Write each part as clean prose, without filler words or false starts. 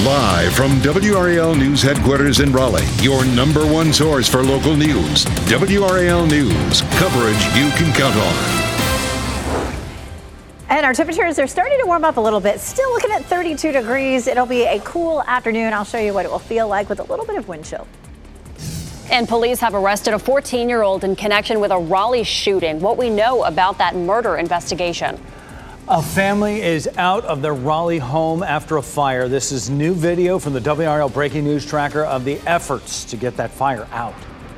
Live from WRAL News Headquarters in Raleigh, your number one source for local news. WRAL News, coverage you can count on. And our temperatures are starting to warm up a little bit. Still looking at 32 degrees. It'll be a cool afternoon. I'll show you what it will feel like with a little bit of wind chill. And police have arrested a 14-year-old in connection with a Raleigh shooting. What we know about that murder investigation. A family is out of their Raleigh home after a fire. This is new video from the WRAL Breaking News Tracker of the efforts to get that fire out.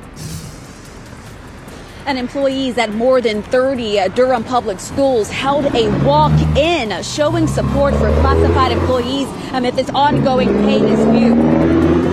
And employees at more than 30 Durham public schools held a walk-in showing support for classified employees amid this ongoing pay dispute.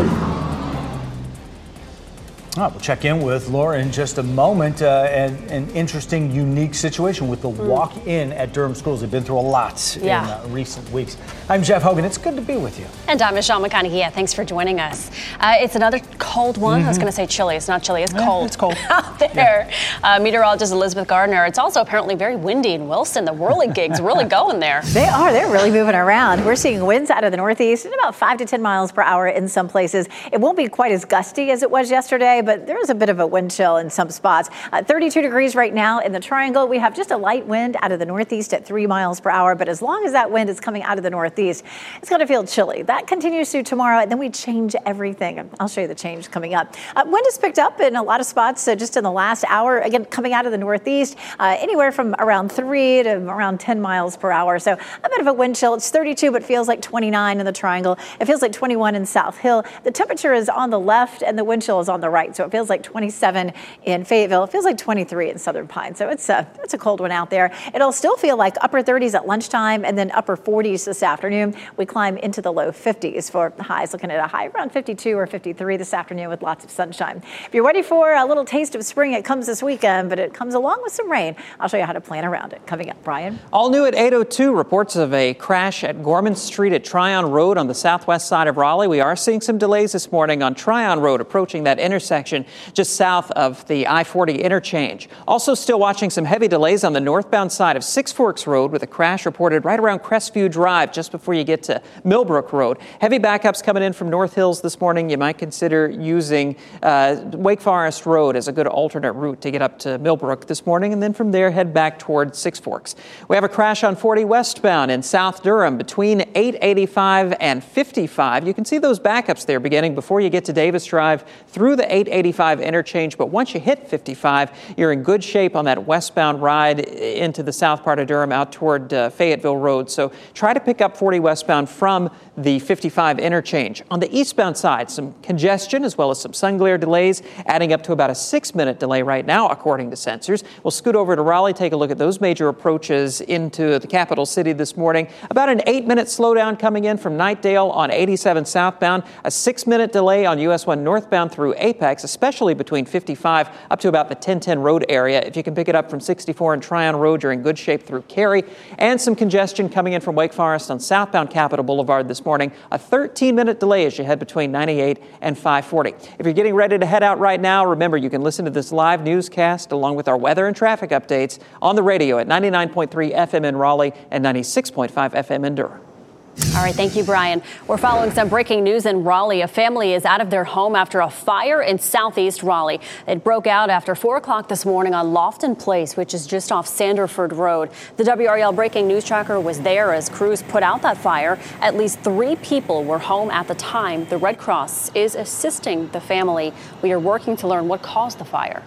All right, we'll check in with Laura in just a moment. An interesting, unique situation with the walk-in at Durham schools. They've been through a lot in recent weeks. I'm Jeff Hogan. It's good to be with you. And I'm Michelle McConaughey. Yeah, thanks for joining us. It's another cold one. I was going to say chilly. It's not chilly. It's cold. It's cold out there. Meteorologist Elizabeth Gardner. It's also apparently very windy in Wilson. The whirligigs really going there. They are. They're really moving around. We're seeing winds out of the northeast at about 5 to 10 miles per hour in some places. It won't be quite as gusty as it was yesterday, but there is a bit of a wind chill in some spots. 32 degrees right now in the Triangle. We have just a light wind out of the northeast at 3 miles per hour. But as long as that wind is coming out of the northeast, it's going to feel chilly. That continues through tomorrow, and then we change everything. I'll show you the change coming up. Wind has picked up in a lot of spots just in the last hour. Again, coming out of the northeast, anywhere from around 3 to around 10 miles per hour. So a bit of a wind chill. It's 32, but feels like 29 in the Triangle. It feels like 21 in South Hill. The temperature is on the left, and the wind chill is on the right. So it feels like 27 in Fayetteville. It feels like 23 in Southern Pine. So it's a cold one out there. It'll still feel like upper 30s at lunchtime and then upper 40s this afternoon. We climb into the low 50s for highs, looking at a high around 52 or 53 this afternoon with lots of sunshine. If you're ready for a little taste of spring, it comes this weekend, but it comes along with some rain. I'll show you how to plan around it. Coming up, Brian. All new at 8:02, reports of a crash at Gorman Street at Tryon Road on the southwest side of Raleigh. We are seeing some delays this morning on Tryon Road approaching that intersection just south of the I-40 interchange. Also still watching some heavy delays on the northbound side of Six Forks Road with a crash reported right around Crestview Drive just before you get to Millbrook Road. Heavy backups coming in from North Hills this morning. You might consider using Wake Forest Road as a good alternate route to get up to Millbrook this morning, and then from there head back toward Six Forks. We have a crash on 40 westbound in South Durham between 885 and 55. You can see those backups there beginning before you get to Davis Drive through the 885 interchange, but once you hit 55, you're in good shape on that westbound ride into the south part of Durham out toward Fayetteville Road. So try to pick up 40 westbound from the 55 interchange. On the eastbound side, some congestion as well as some sun glare delays, adding up to about a 6-minute delay right now, according to sensors. We'll scoot over to Raleigh, take a look at those major approaches into the capital city this morning. About an 8-minute slowdown coming in from Knightdale on 87 southbound, a 6-minute delay on US 1 northbound through Apex, especially between 55 up to about the 1010 road area. If you can pick it up from 64 and Tryon Road, you're in good shape through Cary. And some congestion coming in from Wake Forest on southbound Capitol Boulevard this morning. A 13-minute delay as you head between 98 and 540. If you're getting ready to head out right now, remember you can listen to this live newscast along with our weather and traffic updates on the radio at 99.3 FM in Raleigh and 96.5 FM in Durham. All right, thank you, Brian. We're following some breaking news in Raleigh. A family is out of their home after a fire in southeast Raleigh. It broke out after 4 o'clock this morning on Lofton Place, which is just off Sanderford Road. The WRAL Breaking News Tracker was there as crews put out that fire. At least 3 people were home at the time. The Red Cross is assisting the family. We are working to learn what caused the fire.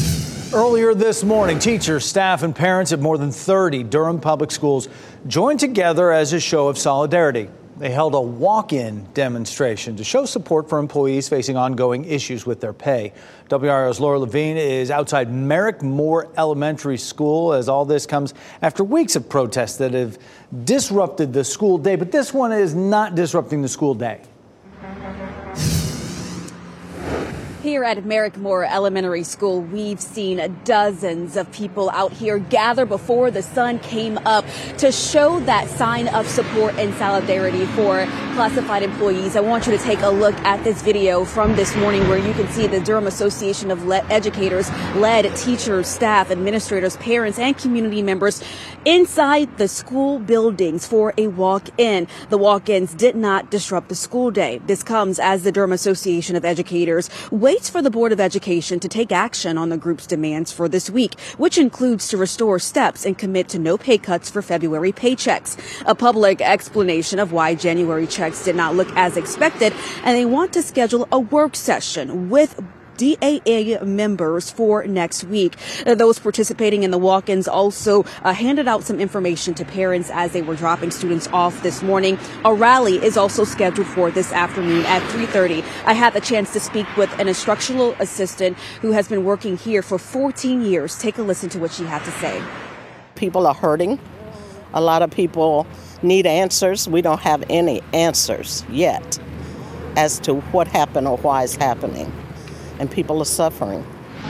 Earlier this morning, teachers, staff, and parents at more than 30 Durham public schools joined together as a show of solidarity. They held a walk-in demonstration to show support for employees facing ongoing issues with their pay. WRAL's Laura Levine is outside Merrick Moore Elementary School as all this comes after weeks of protests that have disrupted the school day. But this one is not disrupting the school day. Here at Merrickmore Elementary School, we've seen dozens of people out here gather before the sun came up to show that sign of support and solidarity for classified employees. I want you to take a look at this video from this morning where you can see the Durham Association of Educators led teachers, staff, administrators, parents, and community members inside the school buildings for a walk-in. The walk-ins did not disrupt the school day. This comes as the Durham Association of Educators waits for the Board of Education to take action on the group's demands for this week, which includes to restore steps and commit to no pay cuts for February paychecks. A public explanation of why January checks did not look as expected, and they want to schedule a work session with DAA members for next week. Those participating in the walk-ins also handed out some information to parents as they were dropping students off this morning. A rally is also scheduled for this afternoon at 3:30. I had the chance to speak with an instructional assistant who has been working here for 14 years. Take a listen to what she had to say. People are hurting. A lot of people need answers. We don't have any answers yet as to what happened or why it's happening. And people are suffering.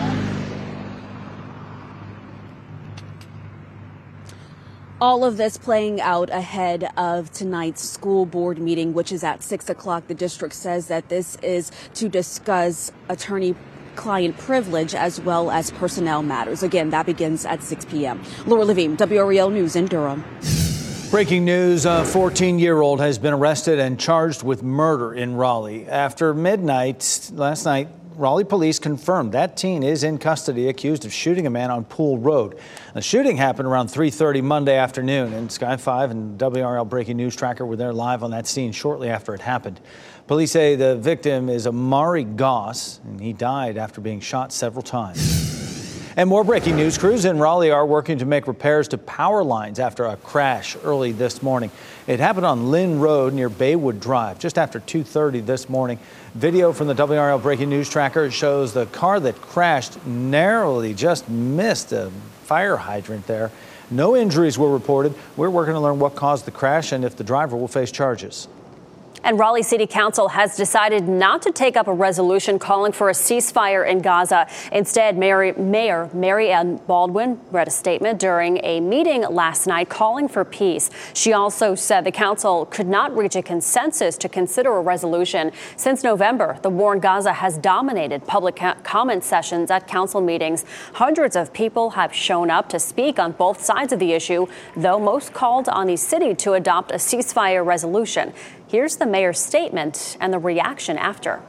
All of this playing out ahead of tonight's school board meeting, which is at 6 o'clock. The district says that this is to discuss attorney-client privilege as well as personnel matters. Again, that begins at 6 p.m. Laura Levine, WREL News in Durham. Breaking news, a 14-year-old has been arrested and charged with murder in Raleigh. After midnight last night, Raleigh police confirmed that teen is in custody, accused of shooting a man on Pool Road. The shooting happened around 3:30 Monday afternoon, and Sky 5 and WRL Breaking News Tracker were there live on that scene shortly after it happened. Police say the victim is Amari Goss, and he died after being shot several times. And more breaking news. Crews in Raleigh are working to make repairs to power lines after a crash early this morning. It happened on Lynn Road near Baywood Drive just after 2:30 this morning. Video from the WRL Breaking News Tracker shows the car that crashed narrowly just missed a fire hydrant there. No injuries were reported. We're working to learn what caused the crash and if the driver will face charges. And Raleigh City Council has decided not to take up a resolution calling for a ceasefire in Gaza. Instead, Mayor Mary Ann Baldwin read a statement during a meeting last night calling for peace. She also said the council could not reach a consensus to consider a resolution. Since November, the war in Gaza has dominated public comment sessions at council meetings. Hundreds of people have shown up to speak on both sides of the issue, though most called on the city to adopt a ceasefire resolution. Here's the mayor's statement and the reaction after.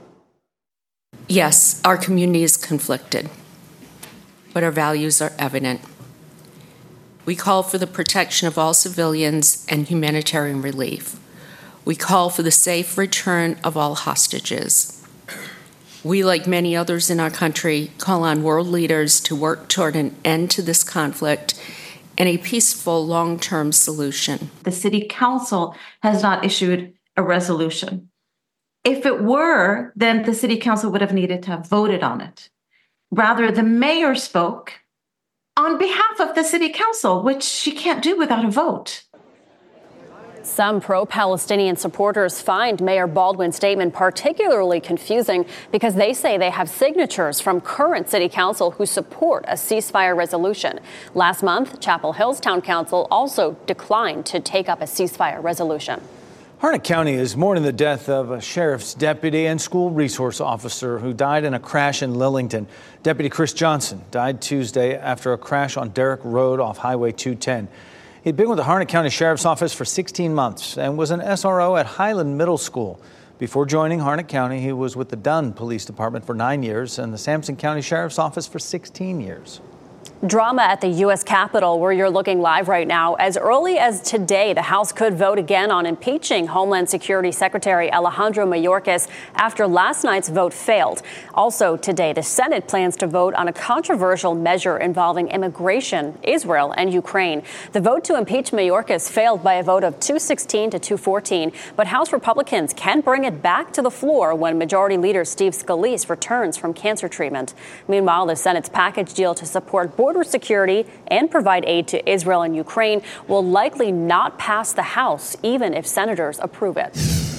Yes, our community is conflicted, but our values are evident. We call for the protection of all civilians and humanitarian relief. We call for the safe return of all hostages. We, like many others in our country, call on world leaders to work toward an end to this conflict and a peaceful long-term solution. The City Council has not issued a resolution. If it were, then the City Council would have needed to have voted on it. Rather, the mayor spoke on behalf of the City Council, which she can't do without a vote. Some pro-Palestinian supporters find Mayor Baldwin's statement particularly confusing because they say they have signatures from current city council who support a ceasefire resolution. Last month, Chapel Hill's town council also declined to take up a ceasefire resolution. Harnett County is mourning the death of a sheriff's deputy and school resource officer who died in a crash in Lillington. Deputy Chris Johnson died Tuesday after a crash on Derrick Road off Highway 210. He'd been with the Harnett County Sheriff's Office for 16 months and was an SRO at Highland Middle School. Before joining Harnett County, he was with the Dunn Police Department for 9 years and the Sampson County Sheriff's Office for 16 years. Drama at the U.S. Capitol, where you're looking live right now. As early as today, the House could vote again on impeaching Homeland Security Secretary Alejandro Mayorkas after last night's vote failed. Also today, the Senate plans to vote on a controversial measure involving immigration, Israel, and Ukraine. The vote to impeach Mayorkas failed by a vote of 216 to 214, but House Republicans can bring it back to the floor when Majority Leader Steve Scalise returns from cancer treatment. Meanwhile, the Senate's package deal to support border security and provide aid to Israel and Ukraine will likely not pass the House, even if senators approve it.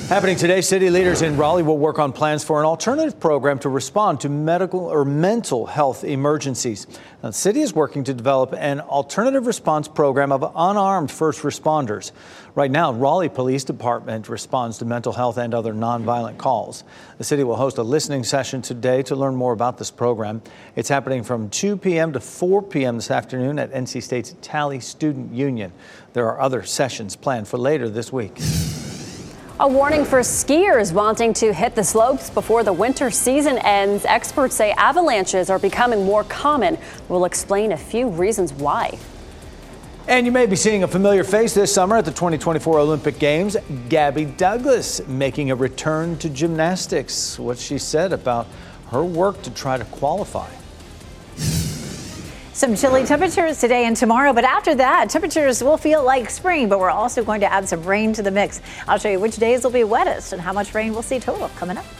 Happening today, city leaders in Raleigh will work on plans for an alternative program to respond to medical or mental health emergencies. Now, the city is working to develop an alternative response program of unarmed first responders. Right now, Raleigh Police Department responds to mental health and other nonviolent calls. The city will host a listening session today to learn more about this program. It's happening from 2 p.m. to 4 p.m. this afternoon at NC State's Talley Student Union. There are other sessions planned for later this week. A warning for skiers wanting to hit the slopes before the winter season ends. Experts say avalanches are becoming more common. We'll explain a few reasons why. And you may be seeing a familiar face this summer at the 2024 Olympic Games. Gabby Douglas making a return to gymnastics. What she said about her work to try to qualify. Some chilly temperatures today and tomorrow, but after that, temperatures will feel like spring, but we're also going to add some rain to the mix. I'll show you which days will be wettest and how much rain we'll see total coming up.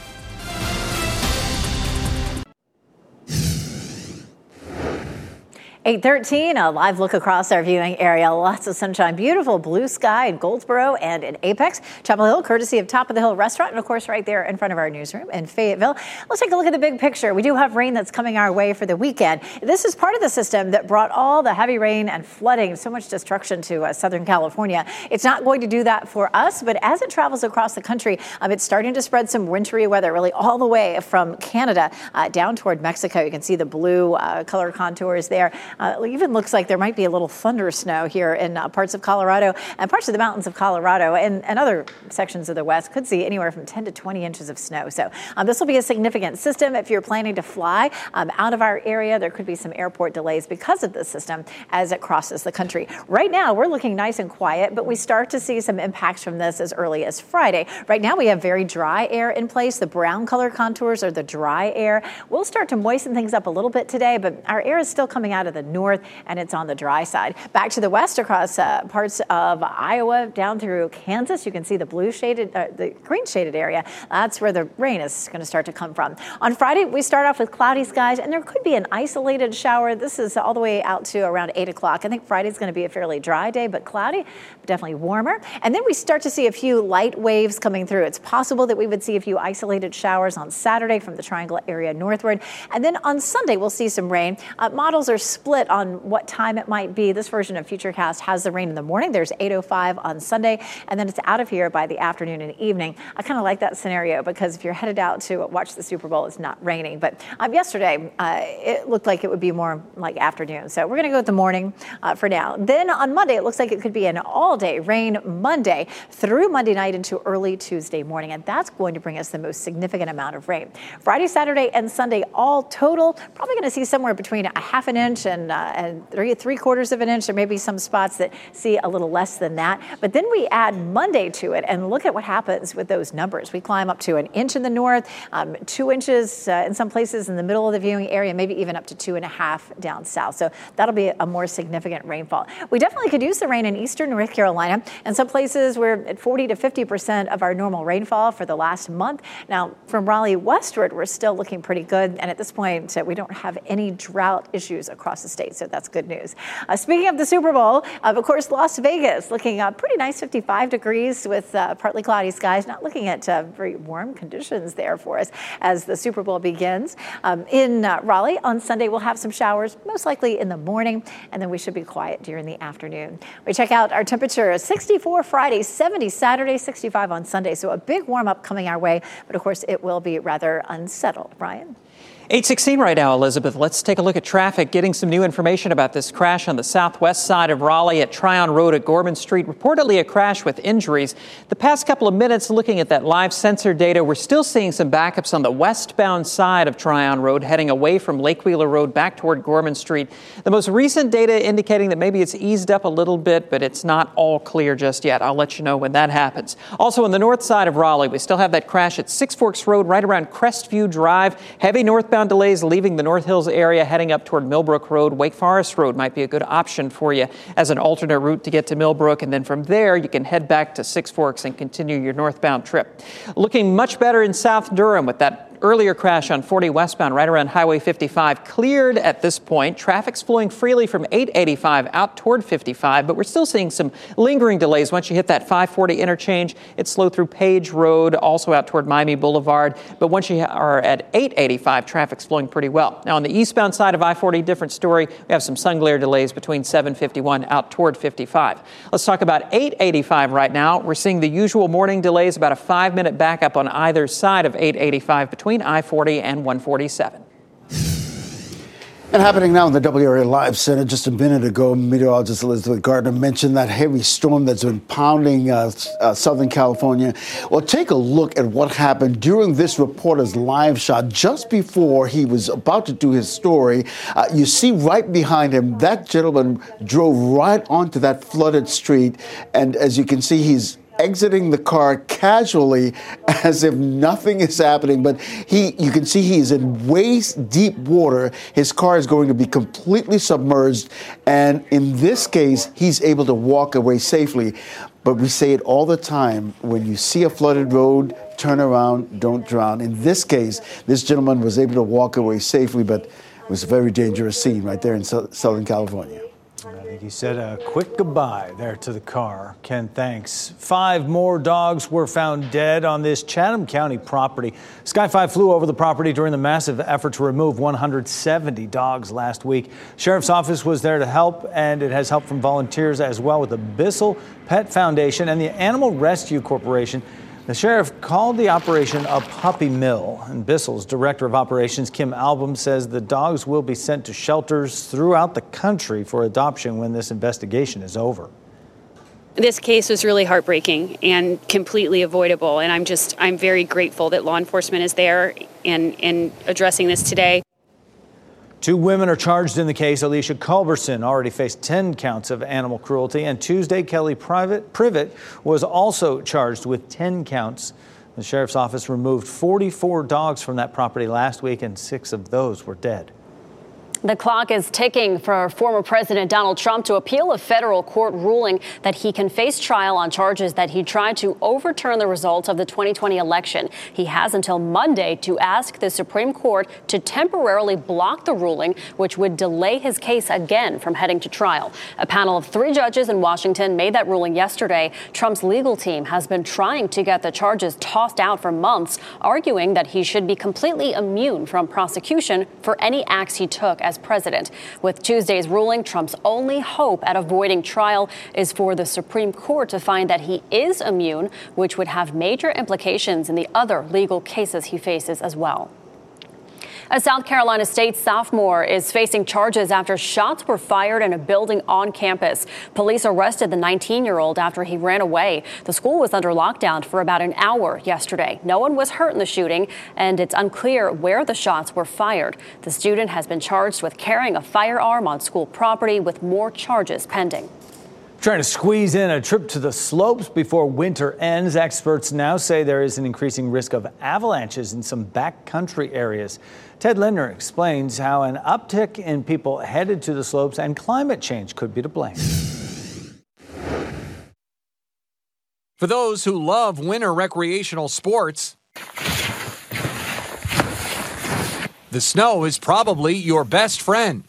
(8:13), a live look across our viewing area. Lots of sunshine, beautiful blue sky in Goldsboro and in Apex. Chapel Hill, courtesy of Top of the Hill Restaurant, and of course right there in front of our newsroom in Fayetteville. Let's take a look at the big picture. We do have rain that's coming our way for the weekend. This is part of the system that brought all the heavy rain and flooding, so much destruction to Southern California. It's not going to do that for us, but as it travels across the country, it's starting to spread some wintry weather really all the way from Canada down toward Mexico. You can see the blue color contours there. It even looks like there might be a little thunder snow here in parts of Colorado and parts of the mountains of Colorado and other sections of the West. Could see anywhere from 10 to 20 inches of snow. So this will be a significant system. If you're planning to fly out of our area, there could be some airport delays because of this system as it crosses the country. Right now, we're looking nice and quiet, but we start to see some impacts from this as early as Friday. Right now, we have very dry air in place. The brown color contours are the dry air. We'll start to moisten things up a little bit today, but our air is still coming out of the north and it's on the dry side. Back to the west across parts of Iowa down through Kansas. You can see the blue shaded, the green shaded area. That's where the rain is going to start to come from. On Friday, we start off with cloudy skies and there could be an isolated shower. This is all the way out to around 8 o'clock. I think Friday's going to be a fairly dry day, but cloudy, definitely warmer. And then we start to see a few light waves coming through. It's possible that we would see a few isolated showers on Saturday from the Triangle area northward. And then on Sunday, we'll see some rain. Models are split on what time it might be. This version of Futurecast has the rain in the morning. There's 8:05 on Sunday, and then it's out of here by the afternoon and evening. I kind of like that scenario because if you're headed out to watch the Super Bowl, it's not raining. But yesterday, it looked like it would be more like afternoon. So we're going to go with the morning for now. Then on Monday, it looks like it could be an all-day rain Monday through Monday night into early Tuesday morning, and that's going to bring us the most significant amount of rain. Friday, Saturday, and Sunday, all total, probably going to see somewhere between a half an inch and 3/4 of an inch. There may be some spots that see a little less than that. But then we add Monday to it and look at what happens with those numbers. We climb up to an inch in the north, 2 inches in some places in the middle of the viewing area, maybe even up to 2.5 down south. So that'll be a more significant rainfall. We definitely could use the rain in eastern North Carolina. And some places we're at 40 to 50% of our normal rainfall for the last month. Now, from Raleigh westward, we're still looking pretty good. And at this point, we don't have any drought issues across the state. So that's good news. Speaking of the Super Bowl, of course, Las Vegas looking pretty nice, 55 degrees with partly cloudy skies. Not looking at very warm conditions there for us as the Super Bowl begins. In Raleigh on Sunday, we'll have some showers, most likely in the morning, and then we should be quiet during the afternoon. We check out our temperature, 64 Friday, 70 Saturday, 65 on Sunday. So a big warm up coming our way, but of course it will be rather unsettled. Brian? 8:16 right now, Elizabeth. Let's take a look at traffic. Getting some new information about this crash on the southwest side of Raleigh at Tryon Road at Gorman Street. Reportedly a crash with injuries. The past couple of minutes looking at that live sensor data, we're still seeing some backups on the westbound side of Tryon Road, heading away from Lake Wheeler Road back toward Gorman Street. The most recent data indicating that maybe it's eased up a little bit, but it's not all clear just yet. I'll let you know when that happens. Also on the north side of Raleigh, we still have that crash at Six Forks Road right around Crestview Drive. Heavy northbound delays leaving the North Hills area heading up toward Millbrook Road. Wake Forest Road might be a good option for you as an alternate route to get to Millbrook. And then from there, you can head back to Six Forks and continue your northbound trip. Looking much better in South Durham with that earlier crash on 40 westbound right around Highway 55 cleared at this point. Traffic's flowing freely from 885 out toward 55, but we're still seeing some lingering delays. Once you hit that 540 interchange, it's slow through Page Road, also out toward Miami Boulevard. But once you are at 885, traffic's flowing pretty well. Now, on the eastbound side of I-40, different story. We have some sun glare delays between 751 out toward 55. Let's talk about 885 right now. We're seeing the usual morning delays, about a 5-minute backup on either side of 885 between I-40 and 147. And happening now in the W Area Live Center, just a minute ago, meteorologist Elizabeth Gardner mentioned that heavy storm that's been pounding Southern California. Well, take a look at what happened during this reporter's live shot just before he was about to do his story. You see right behind him, that gentleman drove right onto that flooded street. And as you can see, he's exiting the car casually as if nothing is happening. But you can see he's in waist deep water. His car is going to be completely submerged. And in this case, he's able to walk away safely. But we say it all the time, when you see a flooded road, turn around, don't drown. In this case, this gentleman was able to walk away safely, but it was a very dangerous scene right there in Southern California. I think he said a quick goodbye there to the car. Ken, thanks. 5 more dogs were found dead on this Chatham County property. Sky 5 flew over the property during the massive effort to remove 170 dogs last week. Sheriff's office was there to help, and it has help from volunteers as well with the Bissell Pet Foundation and the Animal Rescue Corporation. The sheriff called the operation a puppy mill, and Bissell's director of operations, Kim Album, says the dogs will be sent to shelters throughout the country for adoption when this investigation is over. This case was really heartbreaking and completely avoidable, and I'm very grateful that law enforcement is there and addressing this today. 2 women are charged in the case. Alicia Culberson already faced 10 counts of animal cruelty, and Tuesday, Kelly Privet was also charged with 10 counts. The sheriff's office removed 44 dogs from that property last week, and 6 of those were dead. The clock is ticking for former President Donald Trump to appeal a federal court ruling that he can face trial on charges that he tried to overturn the results of the 2020 election. He has until Monday to ask the Supreme Court to temporarily block the ruling, which would delay his case again from heading to trial. A panel of 3 judges in Washington made that ruling yesterday. Trump's legal team has been trying to get the charges tossed out for months, arguing that he should be completely immune from prosecution for any acts he took as president. With Tuesday's ruling, Trump's only hope at avoiding trial is for the Supreme Court to find that he is immune, which would have major implications in the other legal cases he faces as well. A South Carolina State sophomore is facing charges after shots were fired in a building on campus. Police arrested the 19-year-old after he ran away. The school was under lockdown for about an hour yesterday. No one was hurt in the shooting, and it's unclear where the shots were fired. The student has been charged with carrying a firearm on school property, with more charges pending. Trying to squeeze in a trip to the slopes before winter ends. Experts now say there is an increasing risk of avalanches in some backcountry areas. Ted Lindner explains how an uptick in people headed to the slopes and climate change could be to blame. For those who love winter recreational sports, the snow is probably your best friend.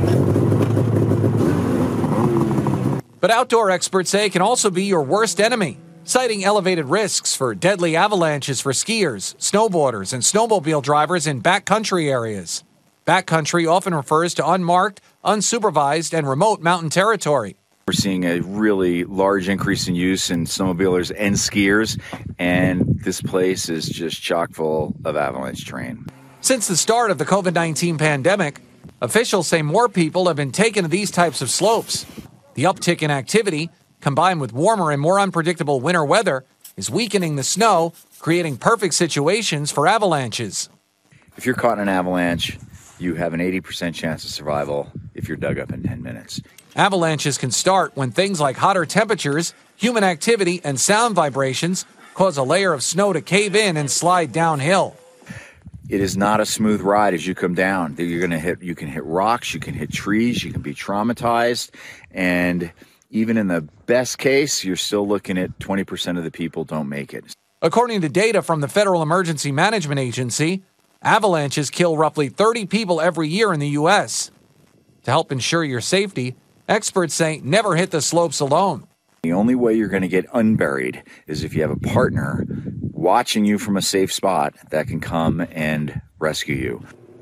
But outdoor experts say it can also be your worst enemy, citing elevated risks for deadly avalanches for skiers, snowboarders, and snowmobile drivers in backcountry areas. Backcountry often refers to unmarked, unsupervised, and remote mountain territory. We're seeing a really large increase in use in snowmobilers and skiers, and this place is just chock full of avalanche terrain. Since the start of the COVID-19 pandemic, officials say more people have been taken to these types of slopes. The uptick in activity, combined with warmer and more unpredictable winter weather, is weakening the snow, creating perfect situations for avalanches. If you're caught in an avalanche, you have an 80% chance of survival if you're dug up in 10 minutes. Avalanches can start when things like hotter temperatures, human activity, and sound vibrations cause a layer of snow to cave in and slide downhill. It is not a smooth ride as you come down. You can hit rocks, you can hit trees, you can be traumatized, and even in the best case, you're still looking at 20% of the people don't make it. According to data from the Federal Emergency Management Agency, Avalanches kill roughly 30 people every year in the U.S. To help ensure your safety, experts say never hit the slopes alone. The only way you're going to get unburied is if you have a partner watching you from a safe spot that can come and rescue you.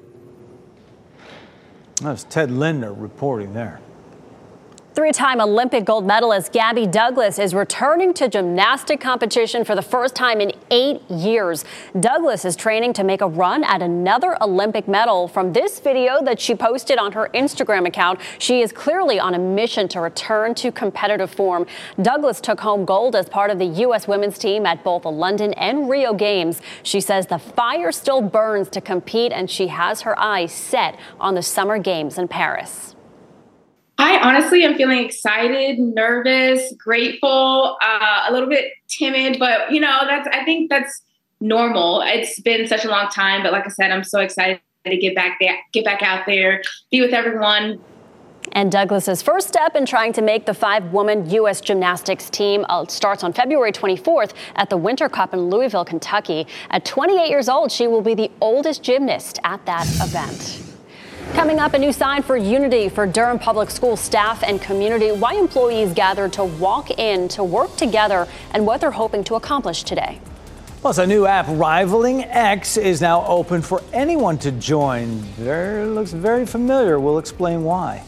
That's Ted Lindner reporting there. Three-time Olympic gold medalist Gabby Douglas is returning to gymnastic competition for the first time in 8 years. Douglas is training to make a run at another Olympic medal. From this video that she posted on her Instagram account, she is clearly on a mission to return to competitive form. Douglas took home gold as part of the U.S. women's team at both the London and Rio Games. She says the fire still burns to compete, and she has her eyes set on the Summer Games in Paris. I honestly am feeling excited, nervous, grateful, a little bit timid, but I think that's normal. It's been such a long time, but like I said, I'm so excited to get back out there, be with everyone. And Douglas's first step in trying to make the 5-woman U.S. gymnastics team starts on February 24th at the Winter Cup in Louisville, Kentucky. At 28 years old, she will be the oldest gymnast at that event. Coming up, a new sign for unity for Durham Public School staff and community. Why employees gathered to walk in to work together and what they're hoping to accomplish today. Plus, a new app rivaling X is now open for anyone to join. It looks very familiar. We'll explain why.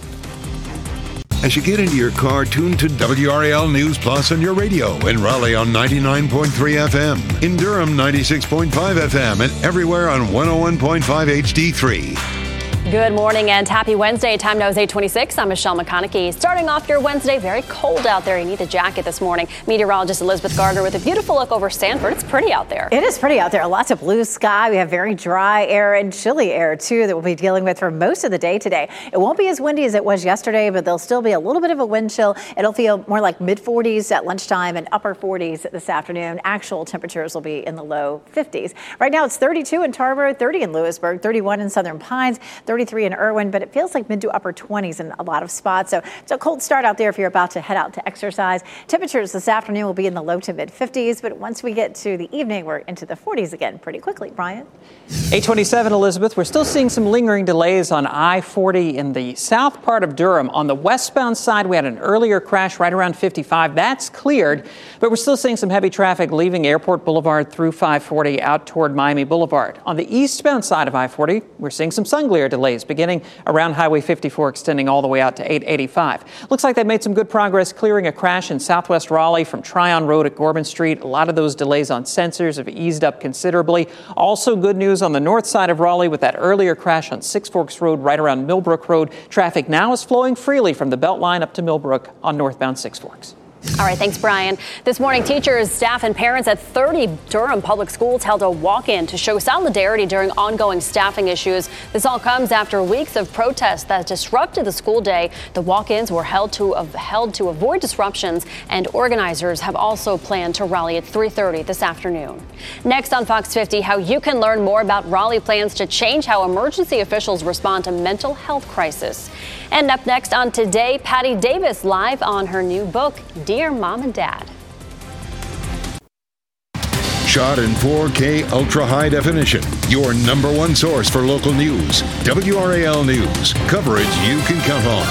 As you get into your car, tune to WRAL News Plus on your radio. In Raleigh on 99.3 FM. In Durham, 96.5 FM. And everywhere on 101.5 HD3. Good morning and happy Wednesday. Time now is 8:26. I'm Michelle McConaughey. Starting off your Wednesday, very cold out there. You need a jacket this morning. Meteorologist Elizabeth Gardner with a beautiful look over Sanford. It's pretty out there. It is pretty out there. Lots of blue sky. We have very dry air and chilly air, too, that we'll be dealing with for most of the day today. It won't be as windy as it was yesterday, but there'll still be a little bit of a wind chill. It'll feel more like mid-40s at lunchtime and upper 40s this afternoon. Actual temperatures will be in the low 50s. Right now, it's 32 in Tarboro, 30 in Lewisburg, 31 in Southern Pines, 33 in Irwin, but it feels like mid to upper 20s in a lot of spots. So it's a cold start out there if you're about to head out to exercise. Temperatures this afternoon will be in the low to mid 50s, but once we get to the evening, we're into the 40s again pretty quickly. Brian? 827, Elizabeth. We're still seeing some lingering delays on I-40 in the south part of Durham. On the westbound side, we had an earlier crash right around 55. That's cleared, but we're still seeing some heavy traffic leaving Airport Boulevard through 540 out toward Miami Boulevard. On the eastbound side of I-40, we're seeing some sun glare delays beginning around Highway 54, extending all the way out to 885. Looks like they've made some good progress clearing a crash in southwest Raleigh from Tryon Road at Gorman Street. A lot of those delays on sensors have eased up considerably. Also good news on the north side of Raleigh with that earlier crash on Six Forks Road right around Millbrook Road. Traffic now is flowing freely from the Beltline up to Millbrook on northbound Six Forks. All right, thanks, Brian. This morning, teachers, staff, and parents at 30 Durham public schools held a walk-in to show solidarity during ongoing staffing issues. This all comes after weeks of protests that disrupted the school day. The walk-ins were held to avoid disruptions, and organizers have also planned to rally at 3:30 this afternoon. Next on Fox 50, how you can learn more about Raleigh plans to change how emergency officials respond to mental health crisis. And up next on Today, Patty Davis live on her new book, Dear Mom and Dad. Shot in 4K ultra high definition. Your number one source for local news. WRAL News. Coverage you can count on.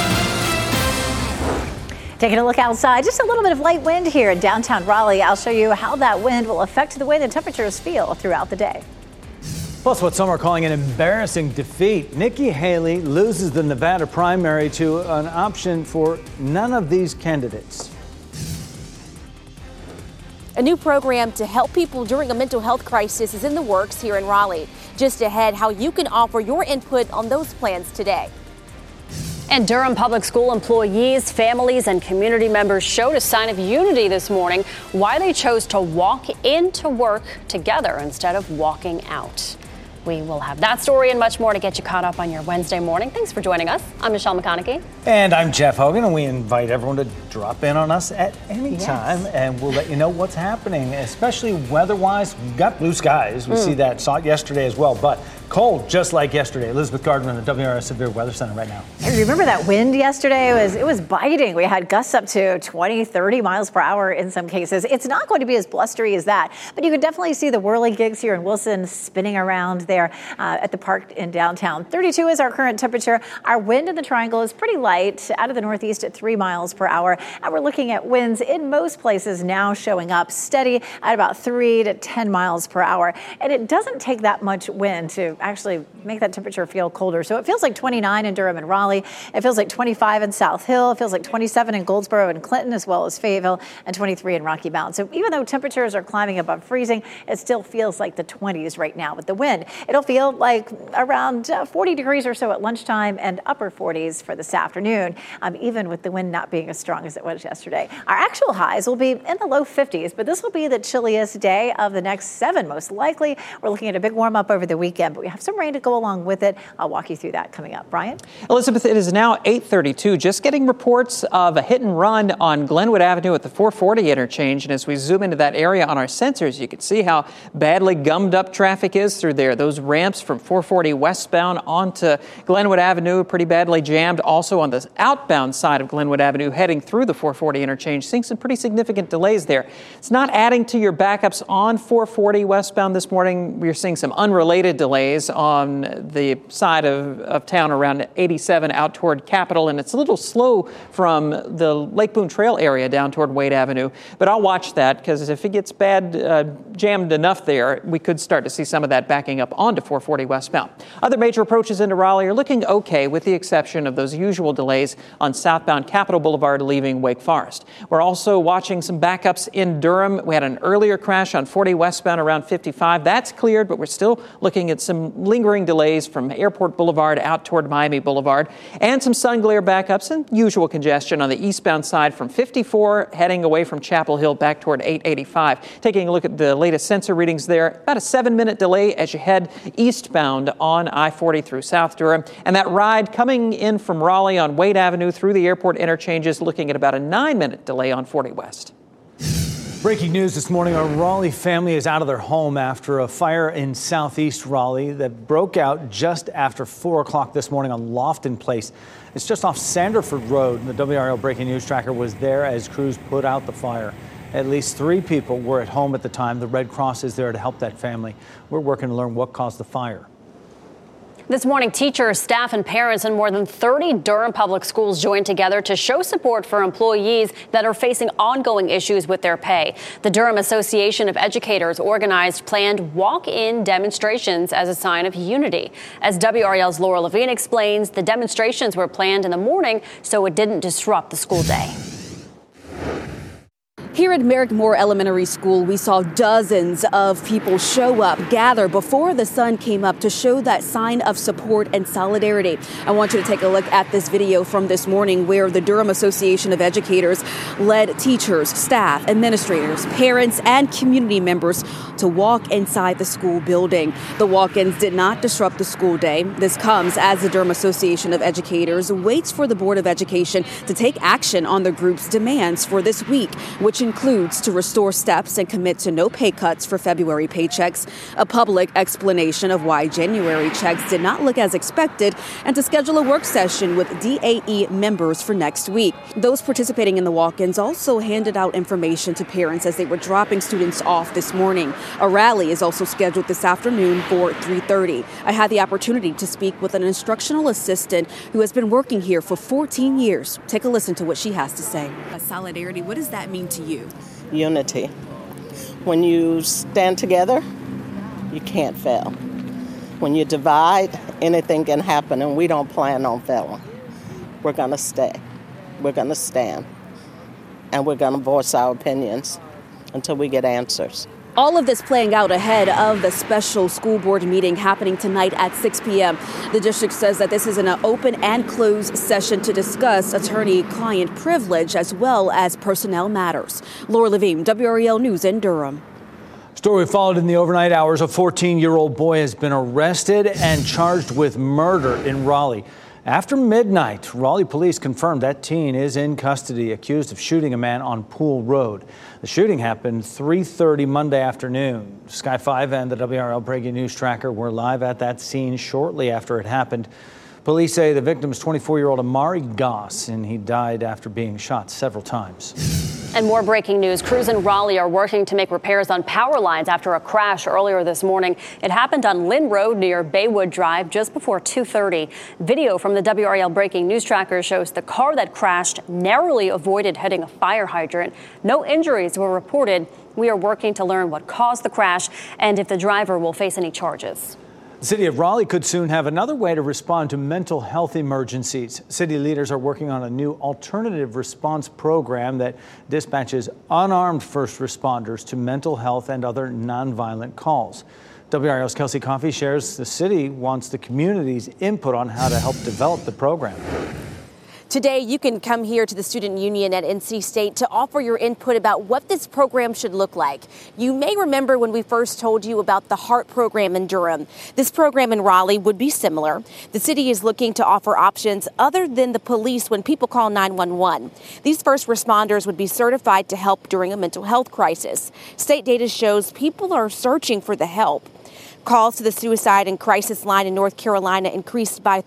Taking a look outside, just a little bit of light wind here in downtown Raleigh. I'll show you how that wind will affect the way the temperatures feel throughout the day. Plus, what some are calling an embarrassing defeat. Nikki Haley loses the Nevada primary to an option for none of these candidates. A new program to help people during a mental health crisis is in the works here in Raleigh. Just ahead, how you can offer your input on those plans today. And Durham Public School employees, families, and community members showed a sign of unity this morning, why they chose to walk into work together instead of walking out. We will have that story and much more to get you caught up on your Wednesday morning. Thanks for joining us. I'm Michelle McConaughey. And I'm Jeff Hogan, and we invite everyone to drop in on us at any time, and we'll let you know what's happening, especially weather-wise. We've got blue skies. We see that, saw it yesterday as well, but cold just like yesterday. Elizabeth Gardner in the WRS Severe Weather Center right now. Hey, remember that wind yesterday? It was biting. We had gusts up to 20, 30 miles per hour in some cases. It's not going to be as blustery as that, but you can definitely see the whirly gigs here in Wilson spinning around there at the park in downtown. 32 is our current temperature. Our wind in the triangle is pretty light, out of the northeast at 3 miles per hour. And we're looking at winds in most places now showing up steady at about 3 to 10 miles per hour. And it doesn't take that much wind to actually make that temperature feel colder. So it feels like 29 in Durham and Raleigh. It feels like 25 in South Hill. It feels like 27 in Goldsboro and Clinton, as well as Fayetteville, and 23 in Rocky Mount. So even though temperatures are climbing above freezing, it still feels like the 20s right now with the wind. It'll feel like around 40 degrees or so at lunchtime and upper 40s for this afternoon, even with the wind not being as strong as it was yesterday. Our actual highs will be in the low 50s, but this will be the chilliest day of the next 7, most likely. We're looking at a big warm up over the weekend, but we have some rain to go along with it. I'll walk you through that coming up. Brian? Elizabeth, it is now 8:32. Just getting reports of a hit and run on Glenwood Avenue at the 440 interchange. And as we zoom into that area on our sensors, you can see how badly gummed up traffic is through there. Those ramps from 440 westbound onto Glenwood Avenue pretty badly jammed. Also on the outbound side of Glenwood Avenue heading through the 440 interchange, seeing some pretty significant delays there. It's not adding to your backups on 440 westbound this morning. We're seeing some unrelated delays on the side of town around 87 out toward Capitol, and it's a little slow from the Lake Boone Trail area down toward Wade Avenue. But I'll watch that, because if it gets bad, jammed enough there, we could start to see some of that backing up onto 440 westbound. Other major approaches into Raleigh are looking okay, with the exception of those usual delays on southbound Capitol Boulevard leaving Wake Forest. We're also watching some backups in Durham. We had an earlier crash on 40 westbound around 55. That's cleared, but we're still looking at some lingering delays from Airport Boulevard out toward Miami Boulevard, and some sun glare backups and usual congestion on the eastbound side from 54 heading away from Chapel Hill back toward 885. Taking a look at the latest sensor readings there, about a 7-minute delay as you head eastbound on I-40 through South Durham. And that ride coming in from Raleigh on Wade Avenue through the airport interchanges, looking at about a 9-minute delay on 40 West. Breaking news this morning, a Raleigh family is out of their home after a fire in southeast Raleigh that broke out just after 4 o'clock this morning on Lofton Place. It's just off Sanderford Road. The WRAL Breaking News Tracker was there as crews put out the fire. At least 3 people were at home at the time. The Red Cross is there to help that family. We're working to learn what caused the fire. This morning, teachers, staff, and parents in more than 30 Durham public schools joined together to show support for employees that are facing ongoing issues with their pay. The Durham Association of Educators organized planned walk-in demonstrations as a sign of unity. As WRAL's Laura Levine explains, the demonstrations were planned in the morning so it didn't disrupt the school day. Here at Merrick Moore Elementary School, we saw dozens of people show up, gather before the sun came up to show that sign of support and solidarity. I want you to take a look at this video from this morning where the Durham Association of Educators led teachers, staff, administrators, parents, and community members to walk inside the school building. The walk-ins did not disrupt the school day. This comes as the Durham Association of Educators waits for the Board of Education to take action on the group's demands for this week, which includes to restore steps and commit to no pay cuts for February paychecks, a public explanation of why January checks did not look as expected, and to schedule a work session with DAE members for next week. Those participating in the walk-ins also handed out information to parents as they were dropping students off this morning. A rally is also scheduled this afternoon for 3:30. I had the opportunity to speak with an instructional assistant who has been working here for 14 years. Take a listen to what she has to say. Solidarity, what does that mean to you? Unity. When you stand together, you can't fail. When you divide, anything can happen, and we don't plan on failing. We're going to stay. We're going to stand. And we're going to voice our opinions until we get answers. All of this playing out ahead of the special school board meeting happening tonight at 6 p.m. The district says that this is an open and closed session to discuss attorney-client privilege as well as personnel matters. Laura Levine, WRAL News in Durham. Story followed in the overnight hours. A 14-year-old boy has been arrested and charged with murder in Raleigh. After midnight, Raleigh police confirmed that teen is in custody, accused of shooting a man on Pool Road. The shooting happened 3:30 Monday afternoon. Sky 5 and the WRAL Breaking News Tracker were live at that scene shortly after it happened. Police say the victim is 24-year-old Amari Goss, and he died after being shot several times. And more breaking news. Crews in Raleigh are working to make repairs on power lines after a crash earlier this morning. It happened on Lynn Road near Baywood Drive just before 2:30. Video from the WRAL breaking news tracker shows the car that crashed narrowly avoided hitting a fire hydrant. No injuries were reported. We are working to learn what caused the crash and if the driver will face any charges. The city of Raleigh could soon have another way to respond to mental health emergencies. City leaders are working on a new alternative response program that dispatches unarmed first responders to mental health and other nonviolent calls. WRAL's Kelsey Coffey shares the city wants the community's input on how to help develop the program. Today, you can come here to the Student Union at NC State to offer your input about what this program should look like. You may remember when we first told you about the HEART program in Durham. This program in Raleigh would be similar. The city is looking to offer options other than the police when people call 911. These first responders would be certified to help during a mental health crisis. State data shows people are searching for the help. Calls to the suicide and crisis line in North Carolina increased by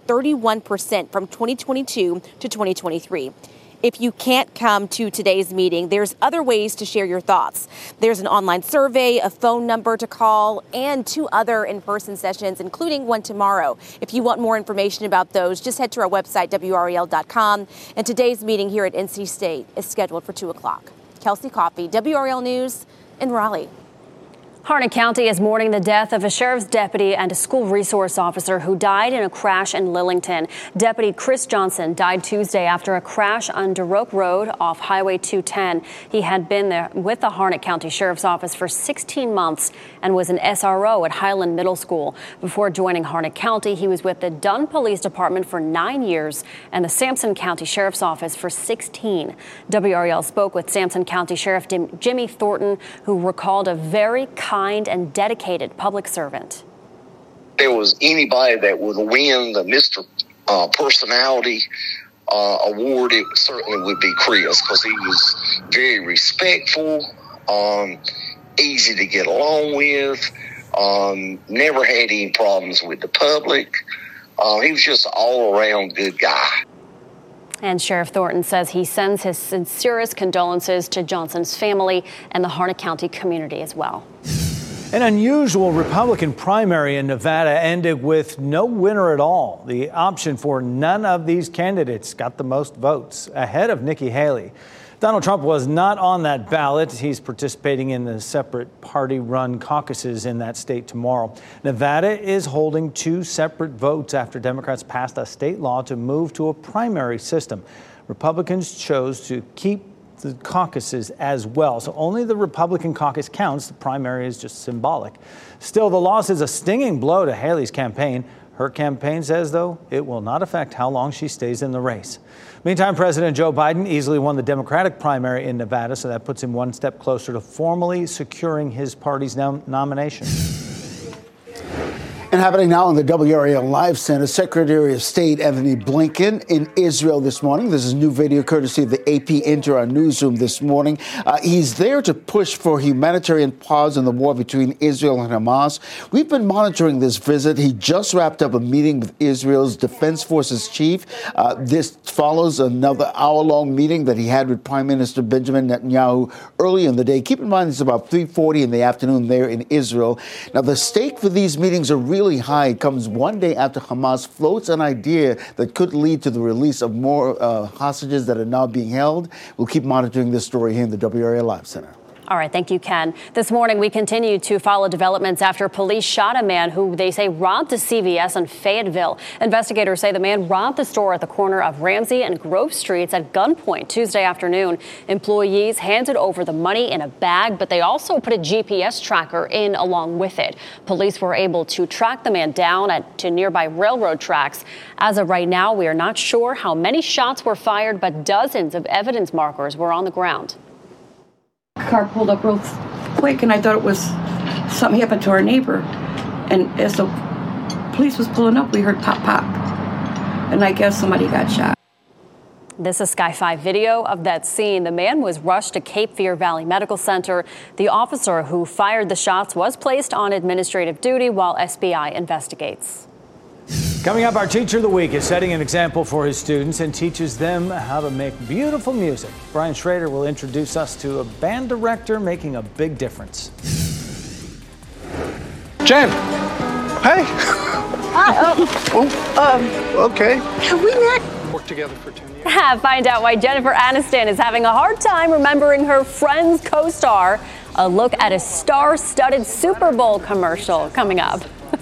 31% from 2022 to 2023. If you can't come to today's meeting, there's other ways to share your thoughts. There's an online survey, a phone number to call, and 2 other in-person sessions, including one tomorrow. If you want more information about those, just head to our website, WRAL.com. And today's meeting here at NC State is scheduled for 2 o'clock. Kelsey Coffey, WRAL News in Raleigh. Harnett County is mourning the death of a sheriff's deputy and a school resource officer who died in a crash in Lillington. Deputy Chris Johnson died Tuesday after a crash on Duroc Road off Highway 210. He had been there with the Harnett County Sheriff's Office for 16 months and was an SRO at Highland Middle School. Before joining Harnett County, he was with the Dunn Police Department for 9 years and the Sampson County Sheriff's Office for 16. WRAL spoke with Sampson County Sheriff Jimmy Thornton, who recalled a very kind and dedicated public servant. If there was anybody that would win the Mr. Personality award, it certainly would be Chris, because he was very respectful, easy to get along with, never had any problems with the public. He was just an all-around good guy. And Sheriff Thornton says he sends his sincerest condolences to Johnson's family and the Harnett County community as well. An unusual Republican primary in Nevada ended with no winner at all. The option for none of these candidates got the most votes, ahead of Nikki Haley. Donald Trump was not on that ballot. He's participating in the separate party-run caucuses in that state tomorrow. Nevada is holding 2 separate votes after Democrats passed a state law to move to a primary system. Republicans chose to keep the caucuses as well. So only the Republican caucus counts. The primary is just symbolic. Still, the loss is a stinging blow to Haley's campaign. Her campaign says, though, it will not affect how long she stays in the race. Meantime, President Joe Biden easily won the Democratic primary in Nevada, so that puts him one step closer to formally securing his party's nomination. And happening now in the WRAL Live Center, Secretary of State Anthony Blinken in Israel this morning. This is new video courtesy of the AP into our newsroom this morning. He's there to push for humanitarian pause in the war between Israel and Hamas. We've been monitoring this visit. He just wrapped up a meeting with Israel's Defense Forces chief. This follows another hour-long meeting that he had with Prime Minister Benjamin Netanyahu early in the day. Keep in mind, it's about 3:40 in the afternoon there in Israel. Now, the stake for these meetings are really high. It comes one day after Hamas floats an idea that could lead to the release of more hostages that are now being held. We'll keep monitoring this story here in the WRAL Live Center. All right. Thank you, Ken. This morning, we continue to follow developments after police shot a man who they say robbed a CVS in Fayetteville. Investigators say the man robbed the store at the corner of Ramsey and Grove Streets at gunpoint Tuesday afternoon. Employees handed over the money in a bag, but they also put a GPS tracker in along with it. Police were able to track the man down to nearby railroad tracks. As of right now, we are not sure how many shots were fired, but dozens of evidence markers were on the ground. Car pulled up real quick, and I thought it was something happened to our neighbor. And as the police was pulling up, we heard pop, pop. And I guess somebody got shot. This is Sky 5 video of that scene. The man was rushed to Cape Fear Valley Medical Center. The officer who fired the shots was placed on administrative duty while SBI investigates. Coming up, our Teacher of the Week is setting an example for his students and teaches them how to make beautiful music. Brian Schrader will introduce us to a band director making a big difference. Jen! Hey! Hi. Okay. Can we not Worked together for 10 years. Find out why Jennifer Aniston is having a hard time remembering her Friends co-star. A look at a star-studded Super Bowl commercial coming up.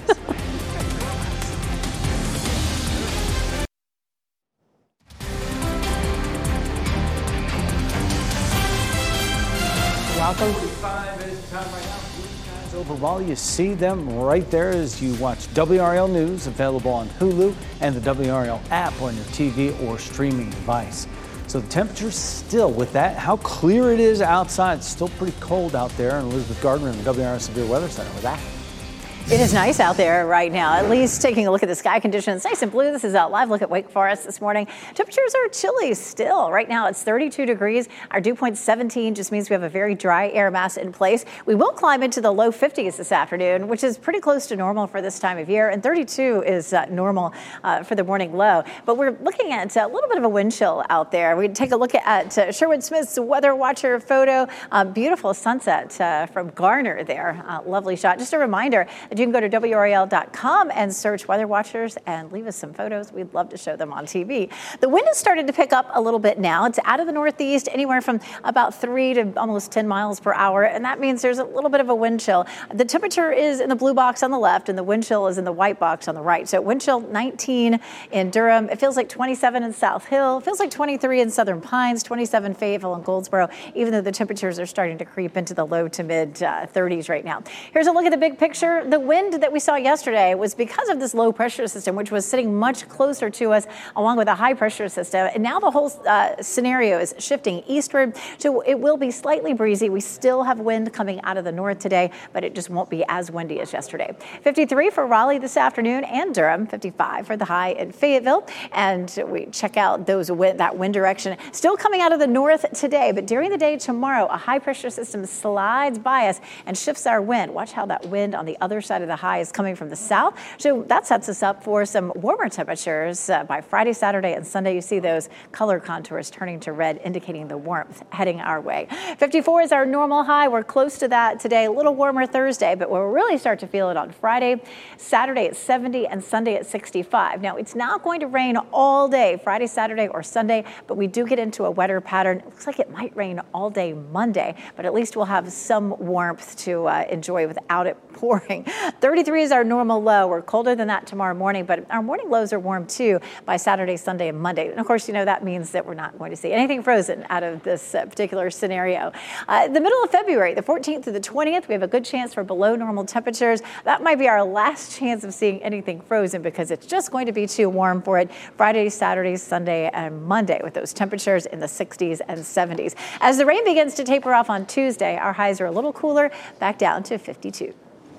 Welcome. 45 is the time right now. Over Raleigh, you see them right there as you watch WRAL News, available on Hulu and the WRAL app on your TV or streaming device. So the temperature's still, with that, how clear it is outside. It's still pretty cold out there. And Elizabeth Gardner in the WRAL Severe Weather Center with that. It is nice out there right now, at least taking a look at the sky conditions. Nice and blue. This is a live look at Wake Forest this morning. Temperatures are chilly still. Right now it's 32 degrees. Our dew point 17 just means we have a very dry air mass in place. We will climb into the low 50s this afternoon, which is pretty close to normal for this time of year. And 32 is normal for the morning low. But we're looking at a little bit of a wind chill out there. We take a look at Sherwood Smith's Weather Watcher photo. Beautiful sunset from Garner there. Lovely shot. Just a reminder, you can go to WRAL.com and search Weather Watchers and leave us some photos. We'd love to show them on TV. The wind has started to pick up a little bit now. It's out of the northeast, anywhere from about 3 to almost 10 miles per hour, and that means there's a little bit of a wind chill. The temperature is in the blue box on the left, and the wind chill is in the white box on the right. So wind chill 19 in Durham. It feels like 27 in South Hill. It feels like 23 in Southern Pines, 27 Fayetteville and Goldsboro, even though the temperatures are starting to creep into the low to mid 30s right now. Here's a look at the big picture. The wind that we saw yesterday was because of this low pressure system, which was sitting much closer to us along with a high pressure system. And now the whole scenario is shifting eastward. So it will be slightly breezy. We still have wind coming out of the north today, but it just won't be as windy as yesterday. 53 for Raleigh this afternoon and Durham, 55 for the high in Fayetteville. And we check out that wind direction still coming out of the north today, but during the day tomorrow, a high pressure system slides by us and shifts our wind. Watch how that wind on the other side of the high is coming from the south. So that sets us up for some warmer temperatures by Friday, Saturday, and Sunday. You see those color contours turning to red, indicating the warmth heading our way. 54 is our normal high. We're close to that today. A little warmer Thursday, but we'll really start to feel it on Friday. Saturday at 70 and Sunday at 65. Now, it's not going to rain all day, Friday, Saturday, or Sunday, but we do get into a wetter pattern. It looks like it might rain all day Monday, but at least we'll have some warmth to enjoy without it pouring. 33 is our normal low. We're colder than that tomorrow morning, but our morning lows are warm too by Saturday, Sunday, and Monday. And of course, you know, that means that we're not going to see anything frozen out of this particular scenario. The middle of February, the 14th to the 20th, we have a good chance for below normal temperatures. That might be our last chance of seeing anything frozen because it's just going to be too warm for it Friday, Saturday, Sunday, and Monday with those temperatures in the 60s and 70s. As the rain begins to taper off on Tuesday, our highs are a little cooler, back down to 52.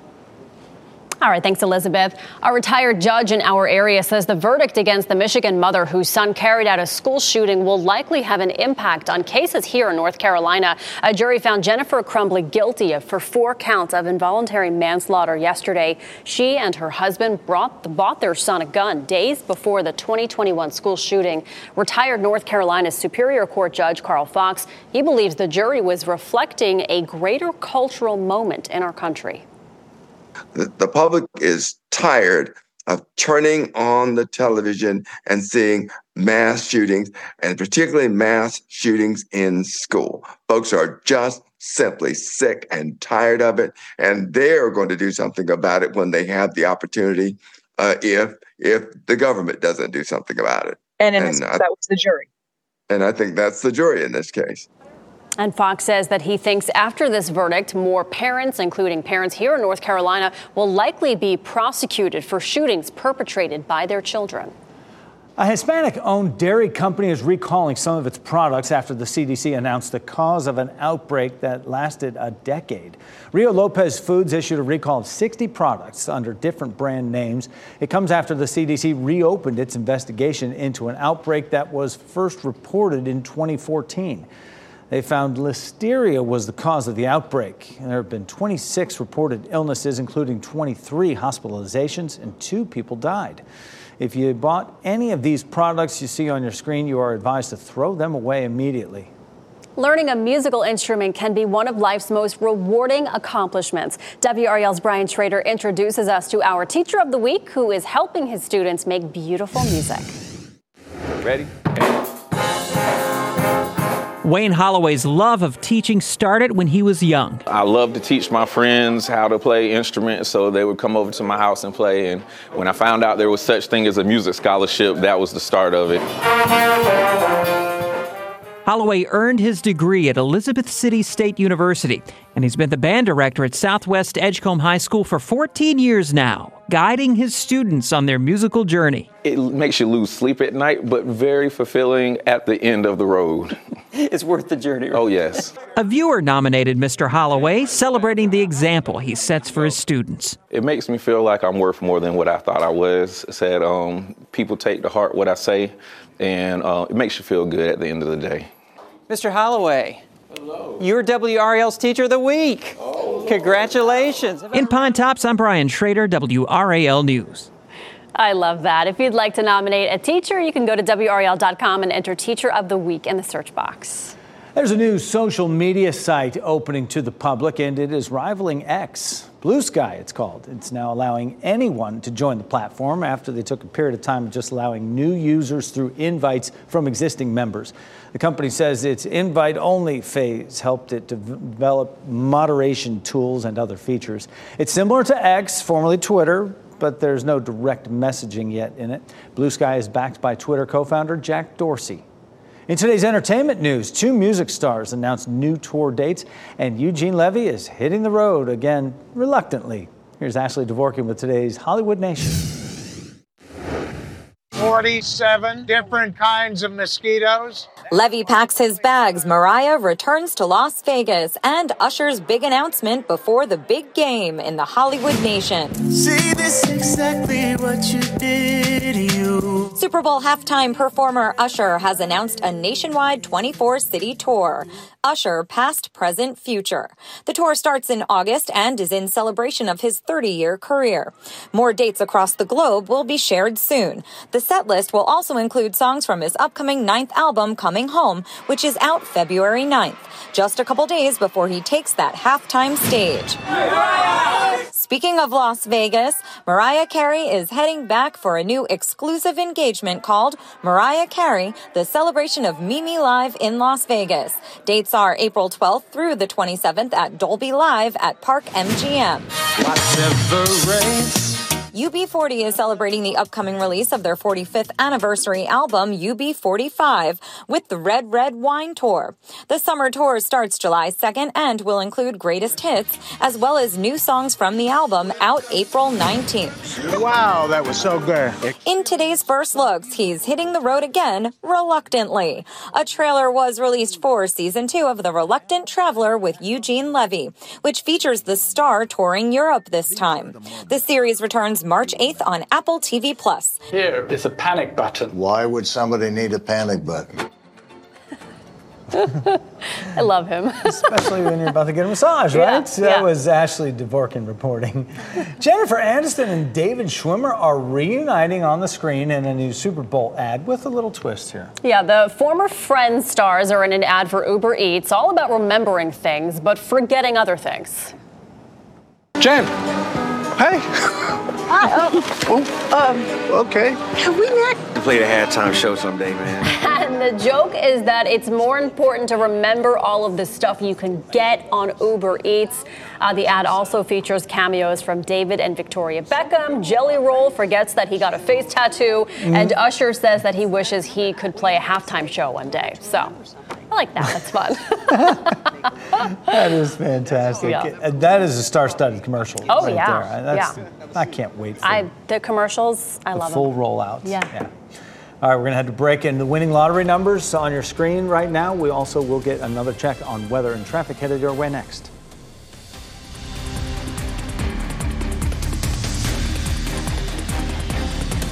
All right, thanks, Elizabeth. A retired judge in our area says the verdict against the Michigan mother whose son carried out a school shooting will likely have an impact on cases here in North Carolina. A jury found Jennifer Crumbly guilty for 4 counts of involuntary manslaughter yesterday. She and her husband bought their son a gun days before the 2021 school shooting. Retired North Carolina's Superior Court Judge Carl Fox, he believes the jury was reflecting a greater cultural moment in our country. The public is tired of turning on the television and seeing mass shootings, and particularly mass shootings in school. Folks are just simply sick and tired of it, and they're going to do something about it when they have the opportunity, if the government doesn't do something about it. And in this case, that was the jury. And I think that's the jury in this case. And Fox says that he thinks after this verdict, more parents, including parents here in North Carolina, will likely be prosecuted for shootings perpetrated by their children. A Hispanic-owned dairy company is recalling some of its products after the CDC announced the cause of an outbreak that lasted a decade. Rio Lopez Foods issued a recall of 60 products under different brand names. It comes after the CDC reopened its investigation into an outbreak that was first reported in 2014. They found listeria was the cause of the outbreak. There have been 26 reported illnesses, including 23 hospitalizations, and 2 people died. If you bought any of these products you see on your screen, you are advised to throw them away immediately. Learning a musical instrument can be one of life's most rewarding accomplishments. WRAL's Brian Schrader introduces us to our Teacher of the Week, who is helping his students make beautiful music. Ready? Wayne Holloway's love of teaching started when he was young. I love to teach my friends how to play instruments, so they would come over to my house and play. And when I found out there was such thing as a music scholarship, that was the start of it. Holloway earned his degree at Elizabeth City State University, and he's been the band director at Southwest Edgecombe High School for 14 years now, guiding his students on their musical journey. It makes you lose sleep at night, but very fulfilling at the end of the road. It's worth the journey. Oh, yes. A viewer nominated Mr. Holloway, celebrating the example he sets for his students. It makes me feel like I'm worth more than what I thought I was. Said people take to heart what I say, and it makes you feel good at the end of the day. Mr. Holloway. Hello. You're WRAL's Teacher of the Week. Oh. Congratulations. In Pine Tops, I'm Brian Schrader, WRAL News. I love that. If you'd like to nominate a teacher, you can go to WRAL.com and enter Teacher of the Week in the search box. There's a new social media site opening to the public, and it is rivaling X. Blue Sky, it's called. It's now allowing anyone to join the platform after they took a period of time of just allowing new users through invites from existing members. The company says its invite-only phase helped it develop moderation tools and other features. It's similar to X, formerly Twitter, but there's no direct messaging yet in it. Blue Sky is backed by Twitter co-founder Jack Dorsey. In today's entertainment news, 2 music stars announced new tour dates, and Eugene Levy is hitting the road again reluctantly. Here's Ashley Dvorkin with today's Hollywood Nation. 47 different kinds of mosquitoes. Levy packs his bags, Mariah returns to Las Vegas, and Usher's big announcement before the big game in the Hollywood Nation. See, this exactly what you did, you. Super Bowl halftime performer Usher has announced a nationwide 24-city tour. Usher, past, present, future. The tour starts in August and is in celebration of his 30-year career. More dates across the globe will be shared soon. The set list will also include songs from his upcoming 9th album, Coming Home, which is out February 9th, just a couple days before he takes that halftime stage. Speaking of Las Vegas, Mariah Carey is heading back for a new exclusive engagement called Mariah Carey, the celebration of Mimi Live in Las Vegas. Dates are April 12th through the 27th at Dolby Live at Park MGM. UB40 is celebrating the upcoming release of their 45th anniversary album, UB45, with the Red Red Wine Tour. The summer tour starts July 2nd and will include greatest hits, as well as new songs from the album, out April 19th. Wow, that was so good. In today's first looks, he's hitting the road again, reluctantly. A trailer was released for Season 2 of The Reluctant Traveler with Eugene Levy, which features the star touring Europe this time. The series returns March 8th on Apple TV+. Here is a panic button. Why would somebody need a panic button? I love him. Especially when you're about to get a massage, right? Yeah, That was Ashley Dvorkin reporting. Jennifer Aniston and David Schwimmer are reuniting on the screen in a new Super Bowl ad with a little twist here. Yeah, the former Friends stars are in an ad for Uber Eats, all about remembering things, but forgetting other things. Jen, hey. Okay. Have we met? Play the halftime show someday, man. And the joke is that it's more important to remember all of the stuff you can get on Uber Eats. The ad also features cameos from David and Victoria Beckham. Jelly Roll forgets that he got a face tattoo. And Usher says that he wishes he could play a halftime show one day. So I like that. That's fun. That is fantastic. Yeah. That is a star-studded commercial. Oh, right yeah. there. I can't wait for the commercials. I love the full them. rollout. Yeah. All right, we're going to have to break in the winning lottery numbers on your screen right now. We also will get another check on weather and traffic headed your way next.